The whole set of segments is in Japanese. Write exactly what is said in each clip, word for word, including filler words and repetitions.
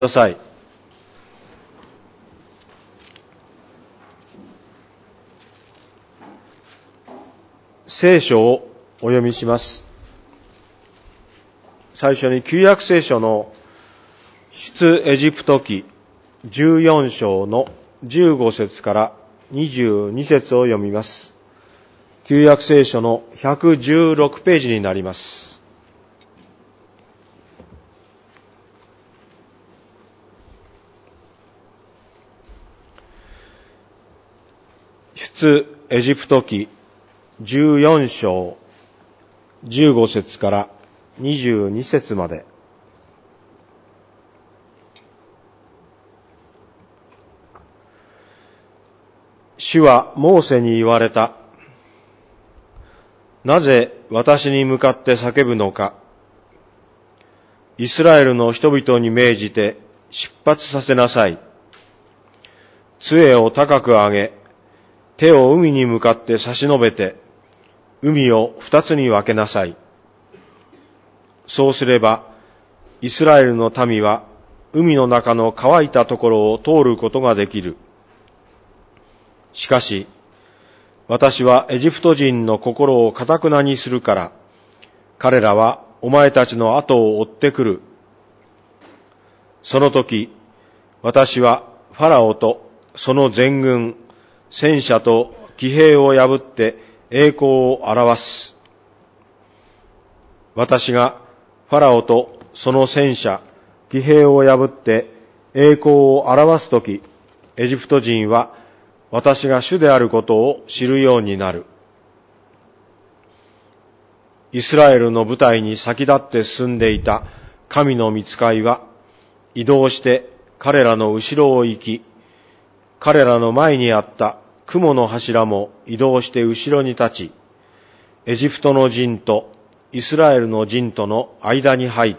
ださい。聖書をお読みします。最初に旧約聖書の出エジプト記じゅうよん章のじゅうご節からにじゅうに節を読みます。旧約聖書のひゃくじゅうろくページになります。出エジプト記じゅうよん章じゅうご節からにじゅうに節まで。主はモーセに言われた。なぜ私に向かって叫ぶのか。イスラエルの人々に命じて出発させなさい。杖を高く上げ、手を海に向かって差し伸べて、海を二つに分けなさい。そうすれば、イスラエルの民は海の中の乾いたところを通ることができる。しかし、私はエジプト人の心を堅なにするから、彼らはお前たちの後を追ってくる。その時、私はファラオとその全軍、戦車と騎兵を破って栄光を表す。私がファラオとその戦車、騎兵を破って栄光を表すとき、エジプト人は私が主であることを知るようになる。イスラエルの部隊に先立って進んでいた神の御使いは移動して彼らの後ろを行き、彼らの前にあった雲の柱も移動して後ろに立ち、エジプトの陣とイスラエルの陣との間に入った。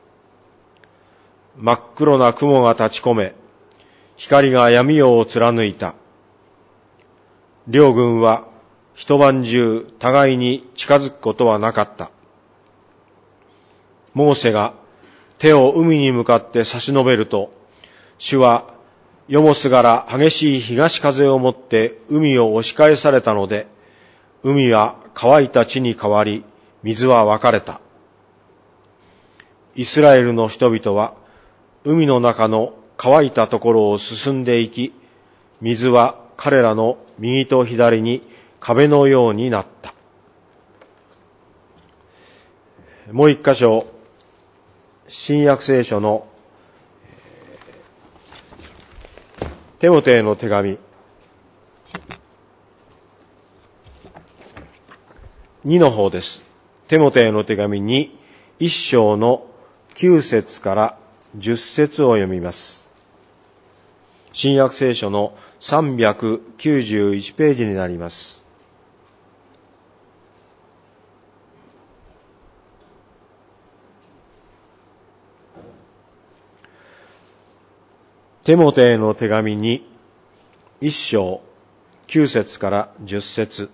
真っ黒な雲が立ち込め、光が闇夜を貫いた。両軍は一晩中互いに近づくことはなかった。モーセが手を海に向かって差し伸べると、主は夜もすがら激しい東風をもって海を押し返されたので、海は乾いた地に変わり、水は分かれた。イスラエルの人々は海の中の乾いたところを進んでいき、水は彼らの右と左に壁のようになった。もう一箇所、新約聖書のテモテへの手紙にの方です。テモテへの手紙に一章のきゅう節からじゅっ節を読みます。新約聖書のさんびゃくきゅうじゅういちページになります。テモテへの手紙に一章きゅう節からじゅっ節。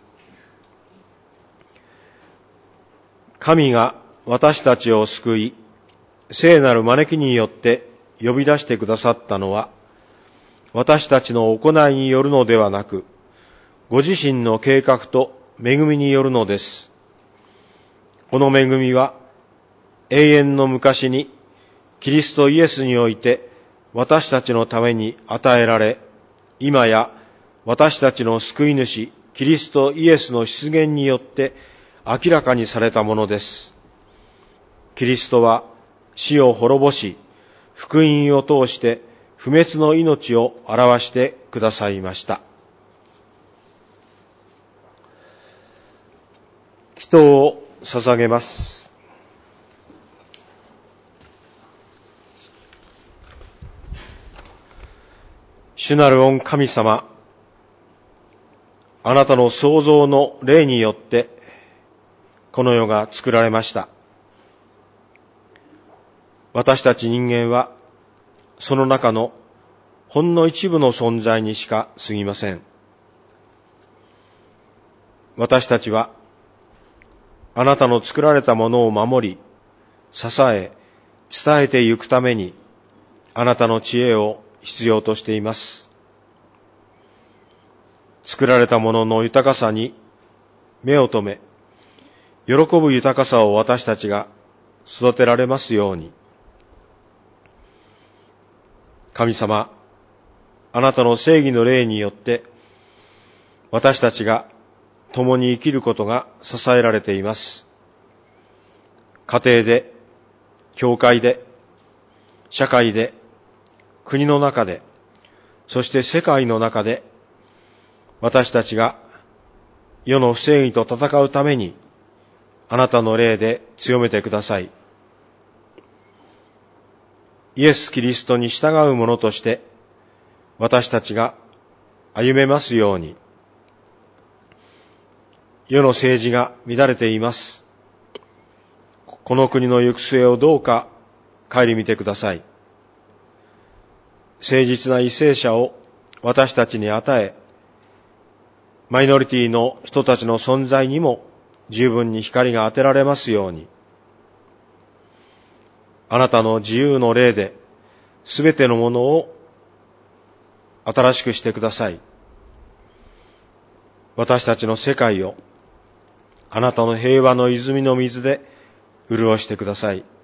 神が私たちを救い、聖なる招きによって呼び出してくださったのは、私たちの行いによるのではなく、ご自身の計画と恵みによるのです。この恵みは、永遠の昔にキリストイエスにおいて私たちのために与えられ、今や私たちの救い主キリストイエスの出現によって明らかにされたものです。キリストは死を滅ぼし、福音を通して不滅の命を表してくださいました。祈祷を捧げます。主なる御神様、あなたの創造の霊によってこの世が作られました。私たち人間はその中のほんの一部の存在にしか過ぎません。私たちはあなたの作られたものを守り、支え、伝えてゆくために、 あなたの知恵を必要としています。作られたものの豊かさに目を留め、喜ぶ豊かさを私たちが育てられますように。神様、あなたの正義の霊によって、私たちが共に生きることが支えられています。家庭で、教会で、社会で、国の中で、そして世界の中で、私たちが世の不正義と戦うために、あなたの霊で強めてください。イエス・キリストに従う者として、私たちが歩めますように。世の政治が乱れています。この国の行く末をどうか顧みてください。誠実な為政者を私たちに与え、マイノリティの人たちの存在にも十分に光が当てられますように。あなたの自由の霊で、すべてのものを新しくしてください。私たちの世界を、あなたの平和の泉の水で潤してください。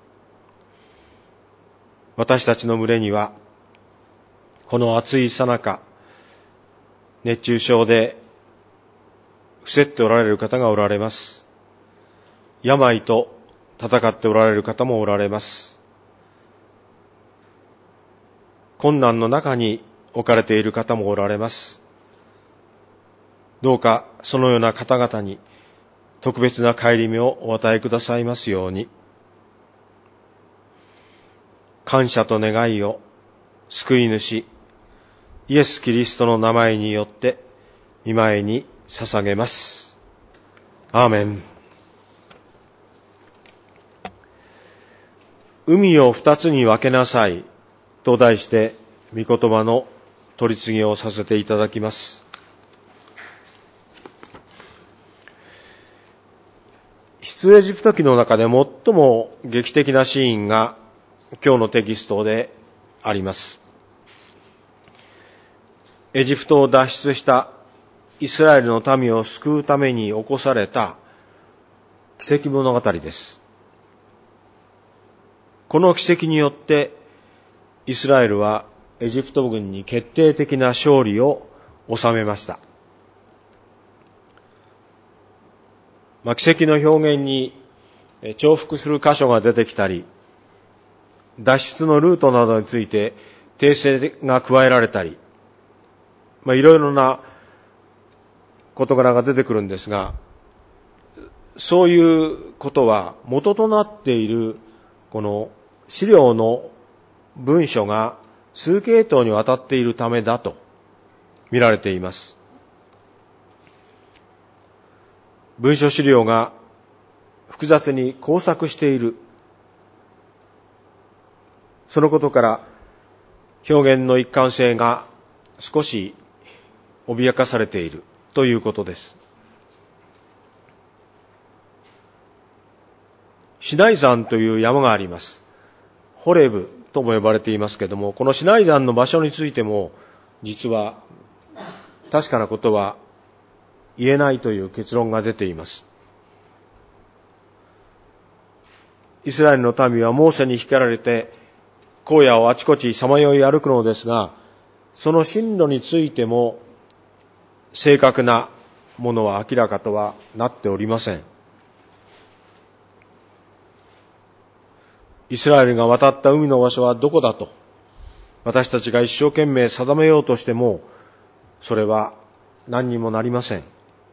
私たちの群れには、この暑い最中、熱中症で伏せっておられる方がおられます。病と戦っておられる方もおられます。困難の中に置かれている方もおられます。どうかそのような方々に特別な顧みをお与えくださいますように。感謝と願いを救い主イエス・キリストの名前によって御前に捧げます。アーメン。海を二つに分けなさいと題して御言葉の取り次ぎをさせていただきます。出エジプト記の中で最も劇的なシーンが今日のテキストであります。エジプトを脱出したイスラエルの民を救うために起こされた奇跡物語です。この奇跡によってイスラエルはエジプト軍に決定的な勝利を収めました。まあ、奇跡の表現に重複する箇所が出てきたり、脱出のルートなどについて訂正が加えられたり、まあ、いろいろな事柄が出てくるんですが、そういうことは元となっているこの資料の文書が数系統にわたっているためだと見られています。文書資料が複雑に交錯している。そのことから表現の一貫性が少し脅かされているということです。シナイ山という山があります。ホレブとも呼ばれていますけれども、このシナイ山の場所についても実は確かなことは言えないという結論が出ています。イスラエルの民はモーセに光られて荒野をあちこちさまよい歩くのですが、その進路についても正確なものは明らかとはなっておりません。イスラエルが渡った海の場所はどこだと私たちが一生懸命定めようとしても、それは何にもなりません。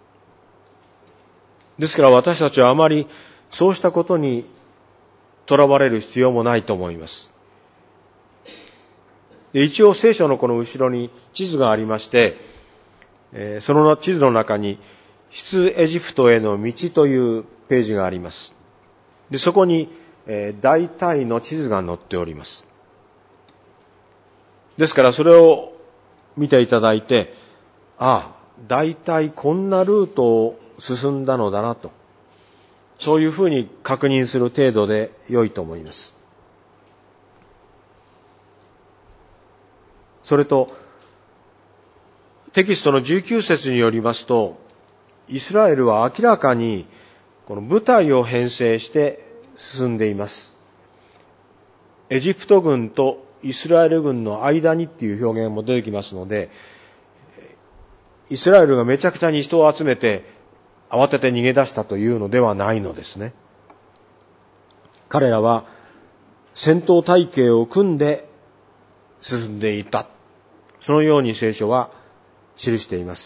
ですから私たちはあまりそうしたことにとらわれる必要もないと思います。で、一応聖書のこの後ろに地図がありまして、えー、その地図の中に出エジプトへの道というページがあります。で、そこに、えー、大体の地図が載っております。ですからそれを見ていただいて、ああ、大体こんなルートを進んだのだなと、そういうふうに確認する程度で良いと思います。 それと、テキストのじゅうきゅう節によりますと、イスラエルは明らかにこの部隊を編成して進んでいます。エジプト軍とイスラエル軍の間にっていう表現も出てきますので、イスラエルがめちゃくちゃに人を集めて慌てて逃げ出したというのではないのですね。彼らは戦闘隊形を組んで進んでいた。そのように聖書は記しています。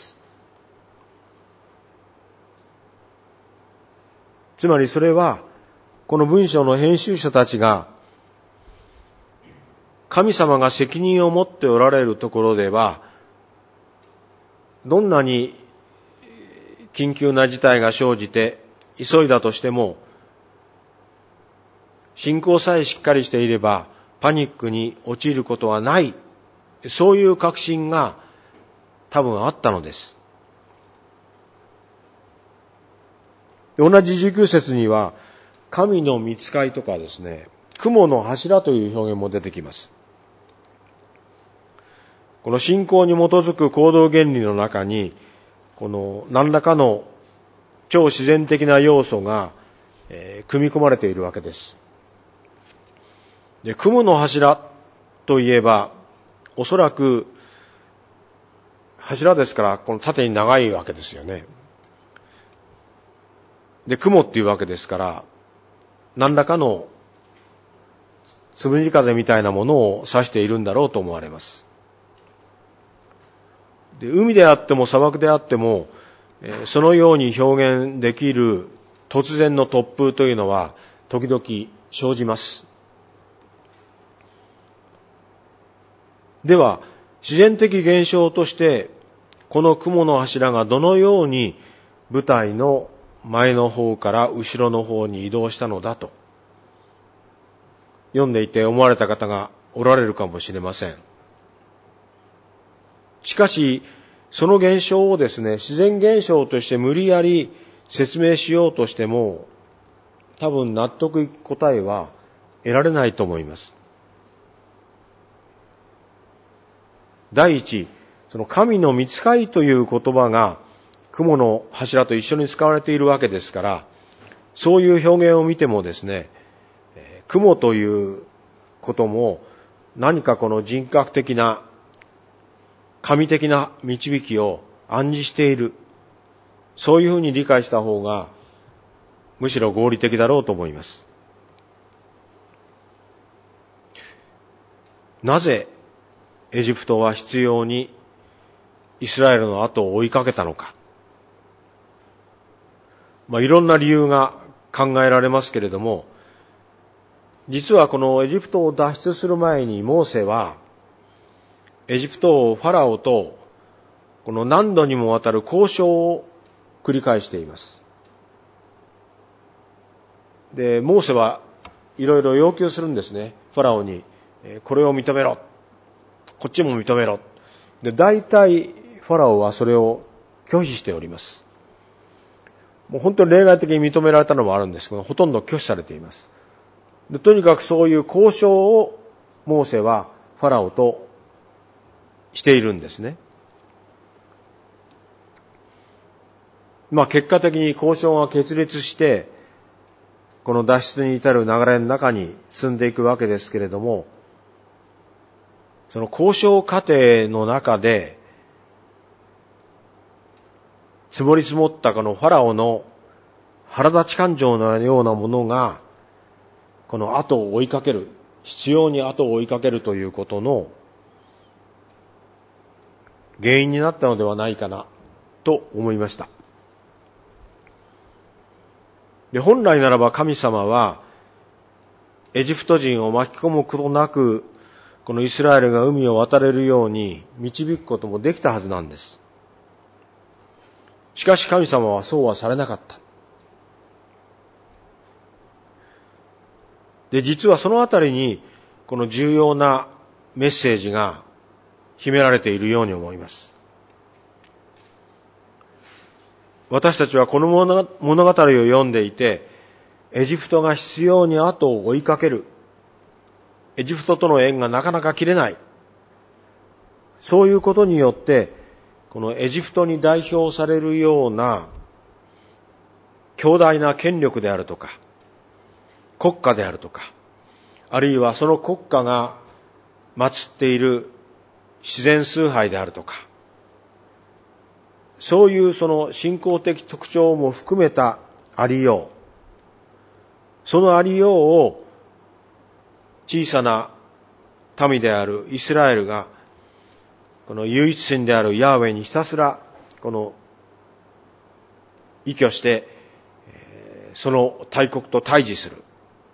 つまりそれは、この文章の編集者たちが、神様が責任を持っておられるところでは、どんなに緊急な事態が生じて急いだとしても、信仰さえしっかりしていればパニックに陥ることはない、そういう確信が多分あったのです。同じじゅうきゅう節には、神の御使いとかですね、雲の柱という表現も出てきます。この信仰に基づく行動原理の中に、この何らかの超自然的な要素が、えー、組み込まれているわけです。で、雲の柱といえば、おそらく柱ですから、この縦に長いわけですよね。で、雲っていうわけですから、何らかのつむじ風みたいなものを指しているんだろうと思われます。で、海であっても砂漠であっても、えー、そのように表現できる突然の突風というのは時々生じます。では、自然的現象として、この雲の柱がどのように部隊の前の方から後ろの方に移動したのだと、読んでいて思われた方がおられるかもしれません。しかし、その現象をですね、自然現象として無理やり説明しようとしても、多分納得いく答えは得られないと思います。第一、その神の御使いという言葉が雲の柱と一緒に使われているわけですから、そういう表現を見てもですね、雲ということも何かこの人格的な神的な導きを暗示している、そういうふうに理解した方がむしろ合理的だろうと思います。なぜエジプトは必要にイスラエルの後を追いかけたのか。まあ、いろんな理由が考えられますけれども、実はこのエジプトを脱出する前にモーセは、エジプト王ファラオとこの何度にもわたる交渉を繰り返しています。で、モーセはいろいろ要求するんですね。ファラオに、これを認めろ。こっちも認めろ。で、大体ファラオはそれを拒否しております。もう本当に例外的に認められたのもあるんですけど、ほとんど拒否されています。で、とにかくそういう交渉をモーセはファラオとしているんですね。まあ結果的に交渉が決裂して、この脱出に至る流れの中に進んでいくわけですけれども、その交渉過程の中で、積もり積もったこのファラオの腹立ち感情のようなものが、この後を追いかける、必要に後を追いかけるということの原因になったのではないかなと思いました。で、本来ならば神様はエジプト人を巻き込むことなく、このイスラエルが海を渡れるように導くこともできたはずなんです。しかし神様はそうはされなかった。で、実はそのあたりにこの重要なメッセージが秘められているように思います。私たちはこの物語を読んでいて、エジプトが必要に後を追いかける。エジプトとの縁がなかなか切れない。 そういうことによって、このエジプトに代表されるような強大な権力であるとか、国家であるとか、あるいはその国家が祀っている自然崇拝であるとか、そういうその信仰的特徴も含めたありよう、そのありようを小さな民であるイスラエルが、この唯一神であるヤーウェにひたすらこの依拠して、その大国と対峙する。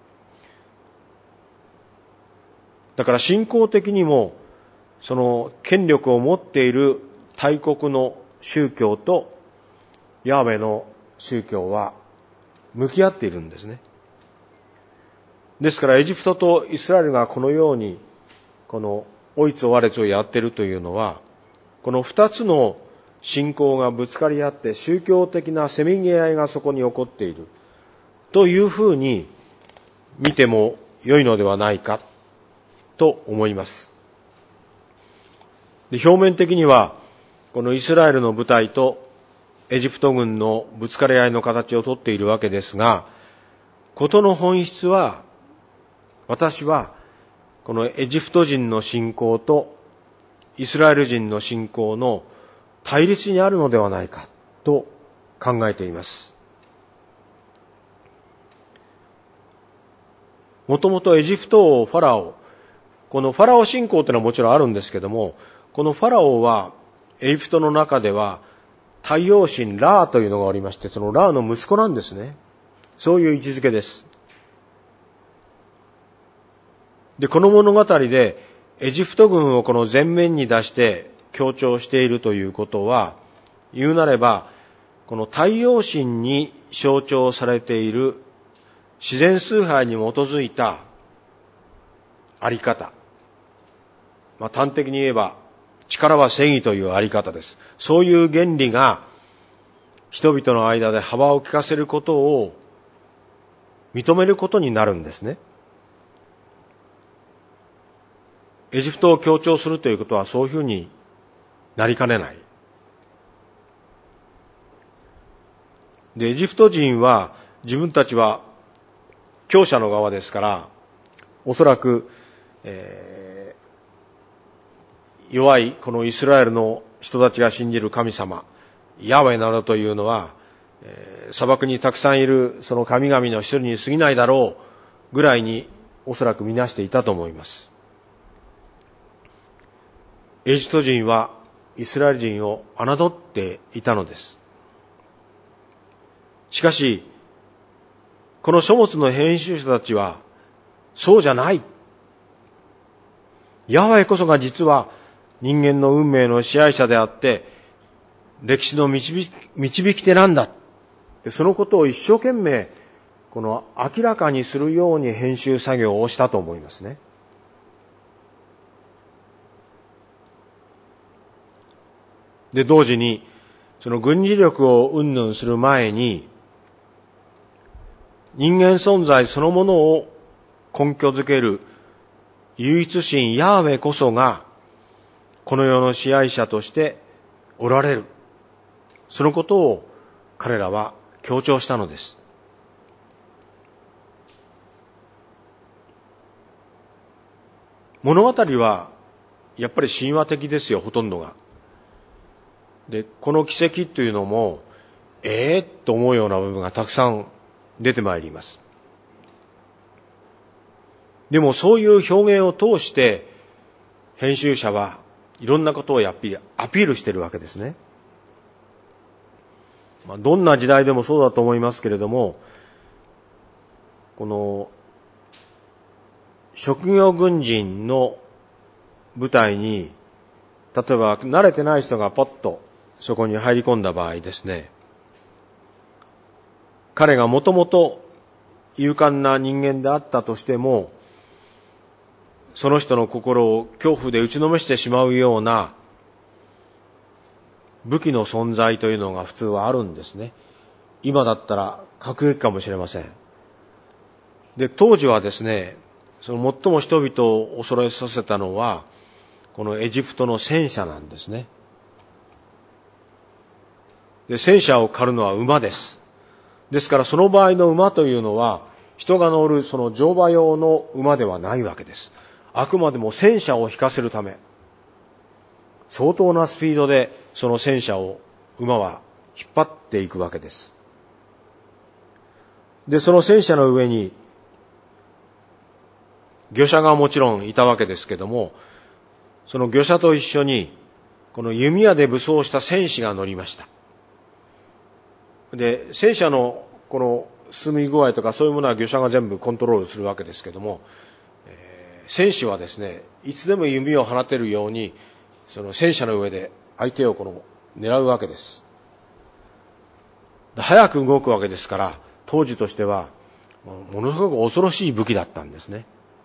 だから信仰的にも、その権力を持っている大国の宗教とヤーウェの宗教は向き合っているんですね。ですからエジプトとイスラエルがこのようにこのおいつ追われつをやっているというのは、この二つの信仰がぶつかり合って宗教的なせめぎ合いがそこに起こっているというふうに見ても良いのではないかと思います。で、表面的にはこのイスラエルの部隊とエジプト軍のぶつかり合いの形をとっているわけですが、事の本質は、私はこのエジプト人の信仰とイスラエル人の信仰の対立にあるのではないかと考えています。もともとエジプト王ファラオ、このファラオ信仰というのはもちろんあるんですけども、このファラオはエジプトの中では太陽神ラーというのがおりまして、そのラーの息子なんですね。そういう位置づけです。で、この物語でエジプト軍をこの前面に出して強調しているということは、言うなればこの太陽神に象徴されている自然崇拝に基づいたあり方、まあ、端的に言えば力は正義というあり方です。そういう原理が人々の間で幅を利かせることを認めることになるんですね。エジプトを強調するということはそういうふうになりかねない。で、エジプト人は自分たちは強者の側ですから、おそらく、えー、弱いこのイスラエルの人たちが信じる神様、ヤハウェなどというのは、えー、砂漠にたくさんいるその神々の一人に過ぎないだろうぐらいにおそらく見なしていたと思います。エジプト人はイスラエル人を侮っていたのです。しかし、この書物の編集者たちはそうじゃない。ヤハウェこそが実は人間の運命の支配者であって、歴史の導き、導き手なんだ。で、そのことを一生懸命この明らかにするように編集作業をしたと思いますね。で、同時にその軍事力を云々する前に、人間存在そのものを根拠づける唯一神ヤーウェこそがこの世の支配者としておられる。そのことを彼らは強調したのです。物語はやっぱり神話的ですよ、ほとんどが。で、この奇跡というのも、ええー、と思うような部分がたくさん出てまいります。でもそういう表現を通して編集者はいろんなことをやっぱりアピールしているわけですね。まあ、どんな時代でもそうだと思いますけれども、この職業軍人の部隊に例えば慣れてない人がポッとそこに入り込んだ場合ですね、彼がもともと勇敢な人間であったとしても、その人の心を恐怖で打ちのめしてしまうような武器の存在というのが普通はあるんですね。今だったら核兵器かもしれません。で、当時はですね、その最も人々を恐れさせたのは、 このエジプトの戦車なんですね。で、戦車を狩るのは馬です。ですからその場合の馬というのは、人が乗るその乗馬用の馬ではないわけです。あくまでも戦車を引かせるため、相当なスピードでその戦車を馬は引っ張っていくわけです。で、その戦車の上に、御車がもちろんいたわけですけども、その御車と一緒に、この弓矢で武装した戦士が乗りました。で、戦車のこの進み具合とかそういうものは御車が全部コントロールするわけですけども、えー、戦士はですね、いつでも弓を放てるように、その戦車の上で相手をこの狙うわけです。で、早く動くわけですから、当時としてはものすごく恐ろしい武器だったんですね。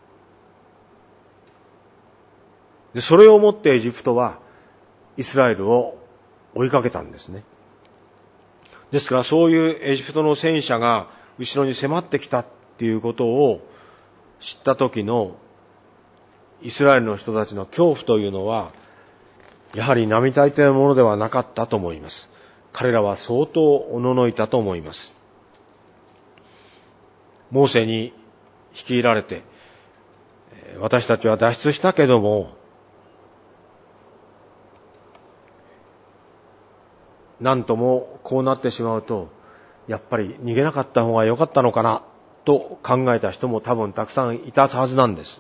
で、それをもってエジプトはイスラエルを追いかけたんですね。ですからそういうエジプトの戦車が後ろに迫ってきたっていうことを知った時のイスラエルの人たちの恐怖というのは、やはり並大抵のものではなかったと思います。彼らは相当おののいたと思います。モーセに率いられて、私たちは脱出したけども、なんともこうなってしまうと、やっぱり逃げなかった方が良かったのかなと考えた人も多分たくさんいたはずなんです。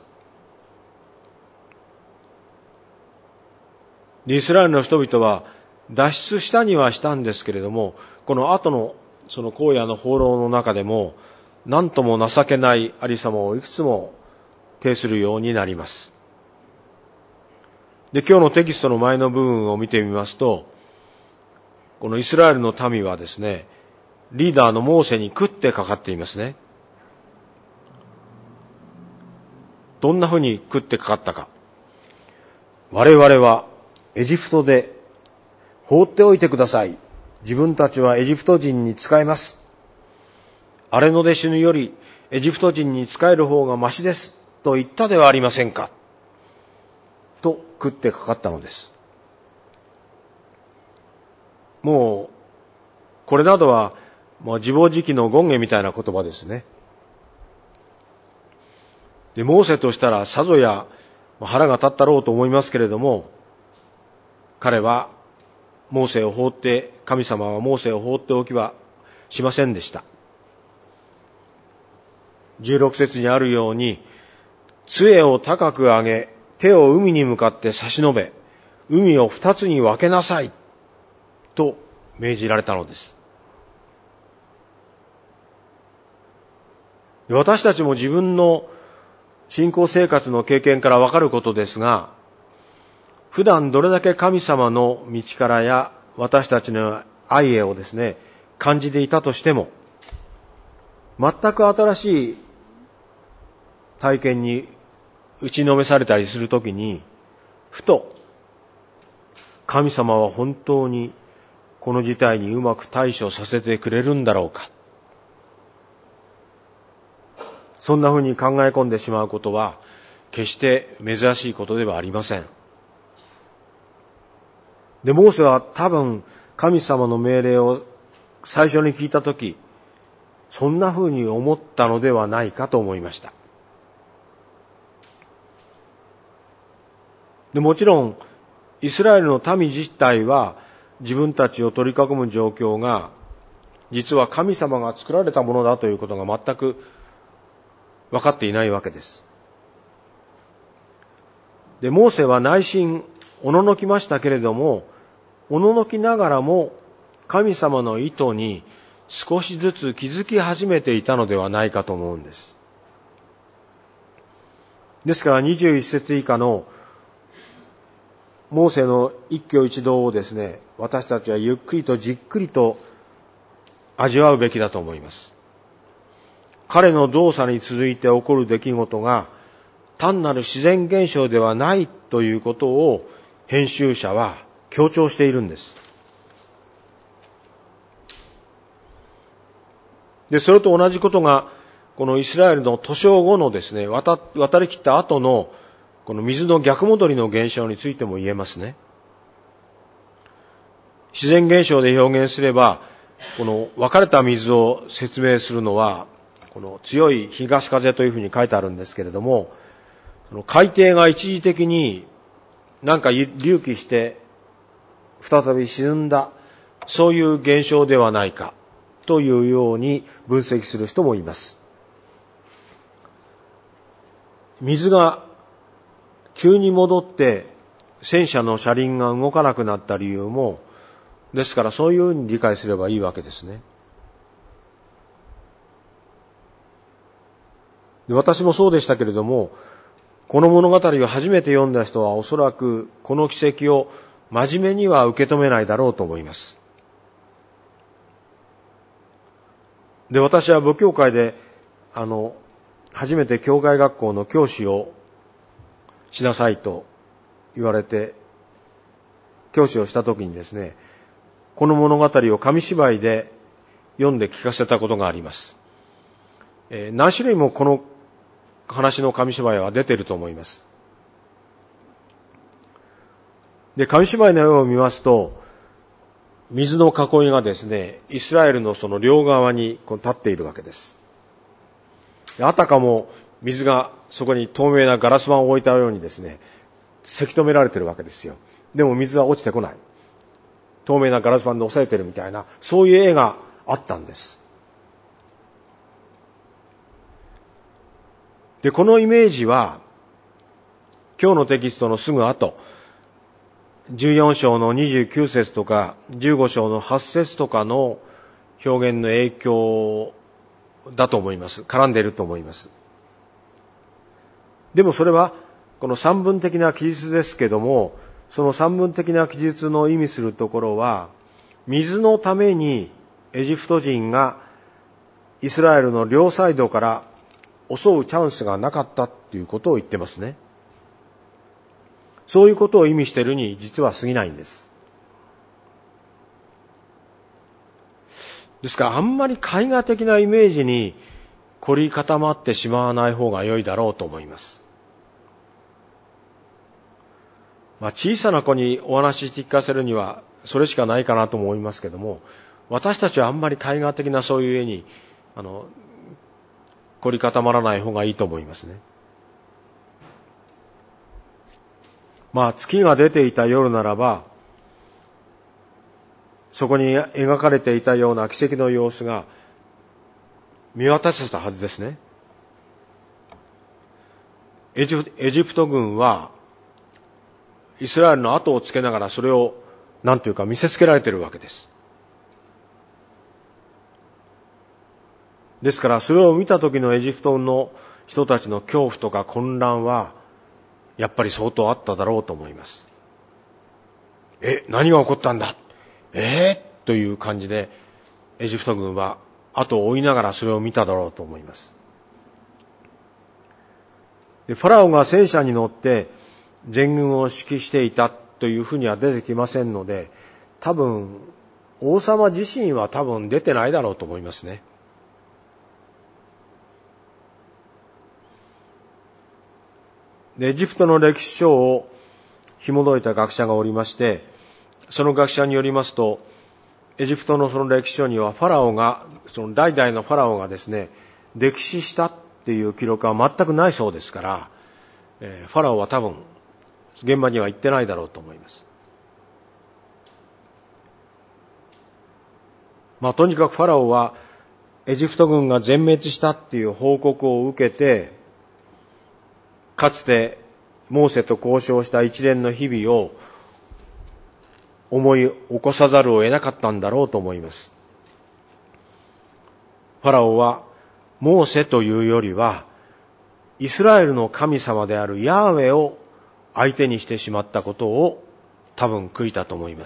イスラエルの人々は脱出したにはしたんですけれども、この後のその荒野の放浪の中でも、何とも情けないありさまをいくつも呈するようになります。で、今日のテキストの前の部分を見てみますと、このイスラエルの民はですね、リーダーのモーセに食ってかかっていますね。どんなふうに食ってかかったか。我々はエジプトで放っておいてください。自分たちはエジプト人に仕えます。荒れ野で死ぬよりエジプト人に仕える方がましですと言ったではありませんか。と食ってかかったのです。もうこれなどはもう自暴自棄の権下みたいな言葉ですね。で、モーセとしたらさぞや腹が立ったろうと思いますけれども、彼はモーセを放って、神様はモーセを放っておきはしませんでした。じゅうろく節にあるように、杖を高く上げ、手を海に向かって差し伸べ、海を二つに分けなさい、と命じられたのです。私たちも自分の信仰生活の経験からわかることですが、普段どれだけ神様の道からや私たちの愛をですね、感じていたとしても、全く新しい体験に打ちのめされたりするときに、ふと神様は本当にこの事態にうまく対処させてくれるんだろうか。そんなふうに考え込んでしまうことは決して珍しいことではありません。で、モーセは多分神様の命令を最初に聞いたとき、そんなふうに思ったのではないかと思いました。で、もちろんイスラエルの民自体は自分たちを取り囲む状況が実は神様が作られたものだということが全く分かっていないわけです。で、モーセは内心おののきましたけれども、おののきながらも神様の意図に少しずつ気づき始めていたのではないかと思うんです。ですからにじゅういち節以下のモーセの一挙一動をですね、私たちはゆっくりとじっくりと味わうべきだと思います。彼の動作に続いて起こる出来事が単なる自然現象ではないということを編集者は強調しているんです。で、それと同じことがこのイスラエルの渡渉後のですね、渡、渡り切った後のこの水の逆戻りの現象についても言えますね。自然現象で表現すれば、この分かれた水を説明するのは、この強い東風というふうに書いてあるんですけれども、海底が一時的になんか隆起して再び沈んだ、そういう現象ではないかというように分析する人もいます。水が急に戻って戦車の車輪が動かなくなった理由も、ですからそういうふうに理解すればいいわけですね。で、私もそうでしたけれども、この物語を初めて読んだ人はおそらくこの奇跡を真面目には受け止めないだろうと思います。で、私は母教会で、あの、初めて教会学校の教師をしなさいと言われて、教師をしたときにですね、この物語を紙芝居で読んで聞かせたことがあります。えー、何種類もこの話の紙芝居は出ていると思います。で、紙芝居の絵を見ますと、水の囲いがですね、イスラエルのその両側にこう立っているわけです。で、あたかも水がそこに透明なガラス板を置いたようにですね、せき止められているわけですよ。でも水は落ちてこない。透明なガラス板で押さえてるみたいな、そういう絵があったんです。で、このイメージは、今日のテキストのすぐ後、じゅうよん章のにじゅうきゅう節とか、じゅうご章のはち節とかの表現の影響だと思います。絡んでいると思います。でもそれは、この三文的な記述ですけども、その三文的な記述の意味するところは、水のためにエジプト人がイスラエルの両サイドから襲うチャンスがなかったっていうことを言ってますね。そういうことを意味しているに実は過ぎないんです。ですからあんまり絵画的なイメージに凝り固まってしまわない方が良いだろうと思います。まあ、小さな子にお話しして聞かせるにはそれしかないかなと思いますけども、私たちはあんまり絵画的なそういう絵にあの凝り固まらない方がいいと思いますね。まあ、月が出ていた夜ならば、そこに描かれていたような奇跡の様子が見渡せたはずですね。エジプ、エジプト軍はイスラエルの後をつけながらそれを何というか見せつけられているわけです。ですからそれを見た時のエジプトの人たちの恐怖とか混乱はやっぱり相当あっただろうと思います。え、何が起こったんだ、えー、という感じでエジプト軍は後を追いながらそれを見ただろうと思います。で、ファラオが戦車に乗って全軍を指揮していたというふうには出てきませんので、多分王様自身は多分出てないだろうと思いますね。で、エジプトの歴史書を紐解いた学者がおりまして、その学者によりますと、エジプトのその歴史書にはファラオが、その代々のファラオがですね、溺死したっていう記録は全くないそうですから、えー、ファラオは多分現場には行ってないだろうと思います。まあとにかくファラオはエジプト軍が全滅したっていう報告を受けて、かつてモーセと交渉した一連の日々を思い起こさざるを得なかったんだろうと思います。ファラオはモーセというよりはイスラエルの神様であるヤーウェを相手にしてしまったことを多分悔いたと思います。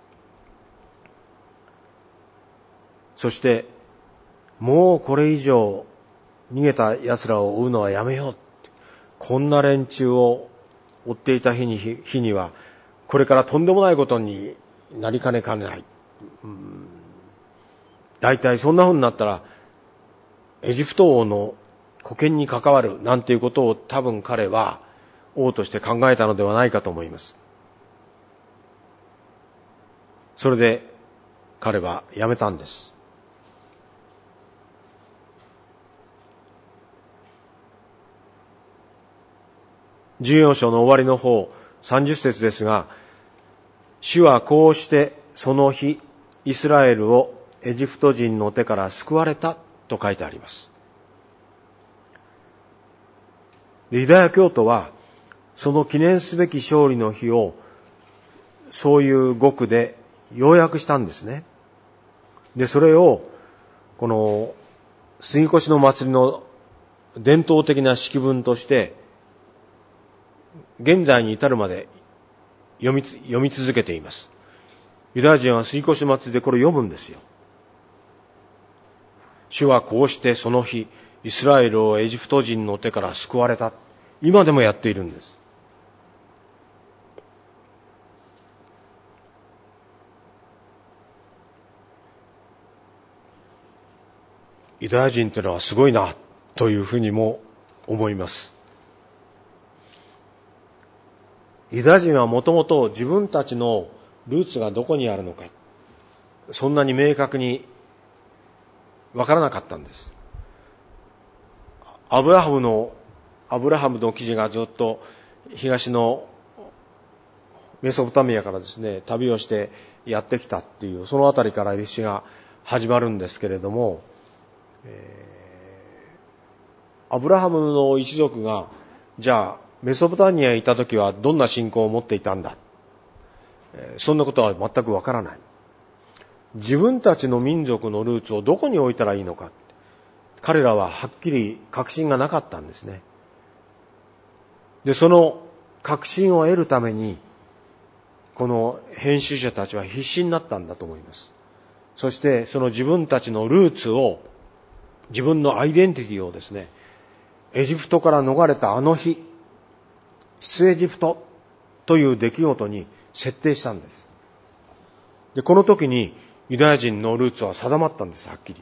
そしてもうこれ以上逃げた奴らを追うのはやめよう、こんな連中を追っていた日に、日にはこれからとんでもないことになりかねかねない。大体そんな風になったらエジプト王の沽券に関わるなんていうことを多分彼は王として考えたのではないかと思います。それで彼は辞めたんです。じゅうよん章の終わりの方、さんじゅっ節ですが、主はこうしてその日、イスラエルをエジプト人の手から救われたと書いてあります。ユダヤ教徒は、その記念すべき勝利の日を、そういう語句で要約したんですね。で、それを、この、杉越の祭りの伝統的な式文として、現在に至るまで読み、読み続けています。ユダヤ人は杉越祭りでこれ読むんですよ。主はこうしてその日、イスラエルをエジプト人の手から救われた。今でもやっているんです。ユダヤ人というのはすごいな、というふうにも思います。ユダヤ人はもともと自分たちのルーツがどこにあるのか、そんなに明確にわからなかったんです。アブラハムの、アブラハムの記事がずっと東のメソポタミアからですね、旅をしてやってきたっていう、そのあたりから歴史が始まるんですけれども、えー、アブラハムの一族が、じゃあ、メソポタミアにいたときはどんな信仰を持っていたんだ、えー、そんなことは全くわからない。自分たちの民族のルーツをどこに置いたらいいのか、彼らははっきり確信がなかったんですね。で、その確信を得るために、この編集者たちは必死になったんだと思います。そしてその自分たちのルーツを、自分のアイデンティティをですね、エジプトから逃れたあの日、出エジプトという出来事に設定したんです。で、この時にユダヤ人のルーツは定まったんです、はっきり。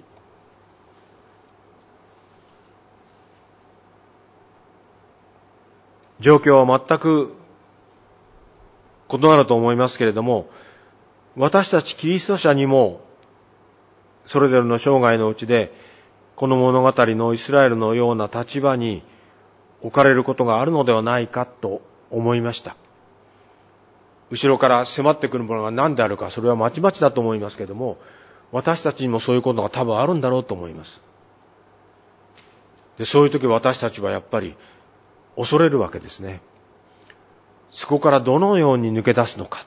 状況は全く異なると思いますけれども、私たちキリスト者にもそれぞれの生涯のうちでこの物語のイスラエルのような立場に置かれることがあるのではないかと思いました。後ろから迫ってくるものが何であるか、それはまちまちだと思いますけれども、私たちにもそういうことが多分あるんだろうと思います。で、そういう時私たちはやっぱり恐れるわけですね。そこからどのように抜け出すのか。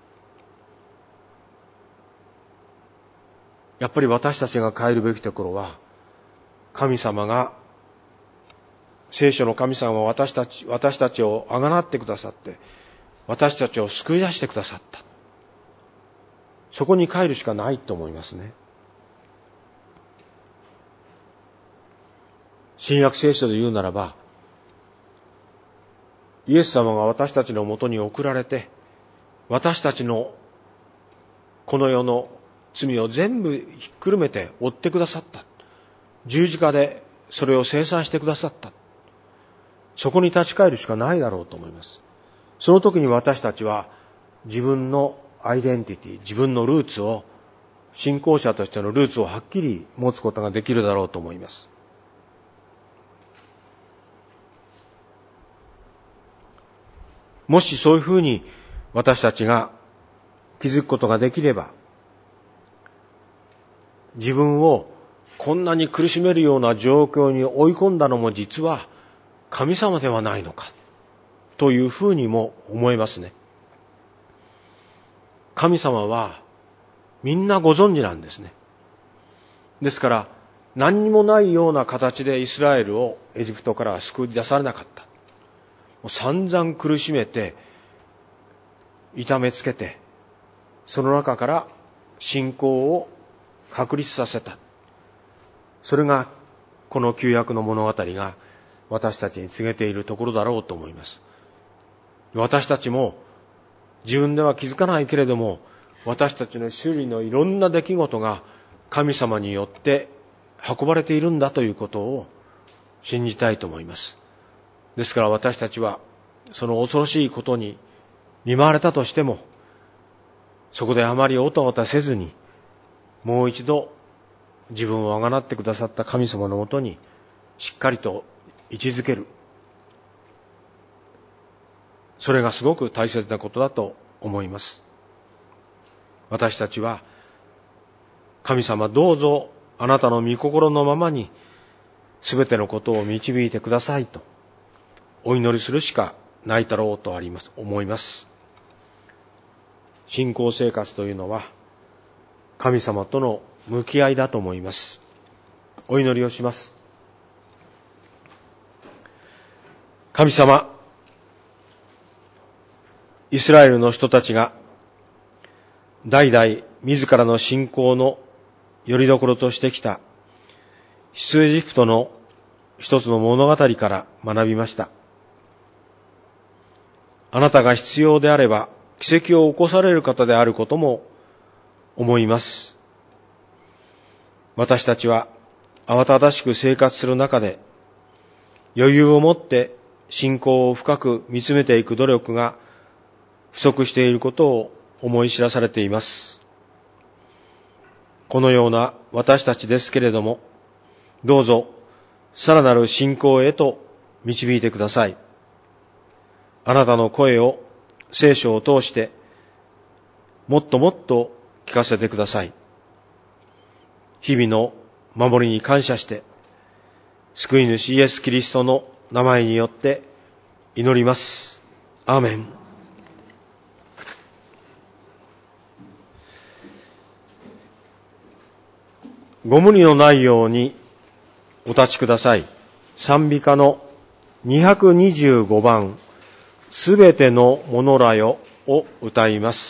やっぱり私たちが変えるべきところは、神様が、聖書の神様は私たち、私たちをあがなってくださって、私たちを救い出してくださった。そこに帰るしかないと思いますね。新約聖書で言うならば、イエス様が私たちのもとに送られて、私たちのこの世の罪を全部ひっくるめて追ってくださった。十字架でそれを清算してくださった。そこに立ち返るしかないだろうと思います。その時に私たちは自分のアイデンティティ、自分のルーツを、信仰者としてのルーツをはっきり持つことができるだろうと思います。もしそういうふうに私たちが気づくことができれば、自分をこんなに苦しめるような状況に追い込んだのも実は神様ではないのかというふうにも思えますね。神様はみんなご存知なんですね。ですから何にもないような形でイスラエルをエジプトから救い出されなかった。もう散々苦しめて、痛めつけて、その中から信仰を確立させた。それがこの旧約の物語が私たちに告げているところだろうと思います。私たちも自分では気づかないけれども、私たちの周囲のいろんな出来事が神様によって運ばれているんだということを信じたいと思います。ですから私たちはその恐ろしいことに見舞われたとしても、そこであまりおたおたせずに、もう一度自分をあがなってくださった神様のもとにしっかりと位置づける。それがすごく大切なことだと思います。私たちは、神様どうぞあなたの御心のままにすべてのことを導いてくださいとお祈りするしかないだろうとあります思います。信仰生活というのは神様との向き合いだと思います。お祈りをします。神様、イスラエルの人たちが代々自らの信仰の拠り所としてきた出エジプトの一つの物語から学びました。あなたが必要であれば奇跡を起こされる方であることも思います。私たちは慌ただしく生活する中で余裕を持って信仰を深く見つめていく努力が不足していることを思い知らされています。このような私たちですけれども、どうぞさらなる信仰へと導いてください。あなたの声を聖書を通してもっともっと聞かせてください。日々の守りに感謝して救い主イエス・キリストの名前によって祈ります。アーメン。ご無理のないようにお立ちください。賛美歌のにひゃくにじゅうごばん、すべてのものらよを歌います。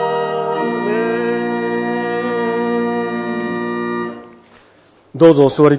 どうぞお座り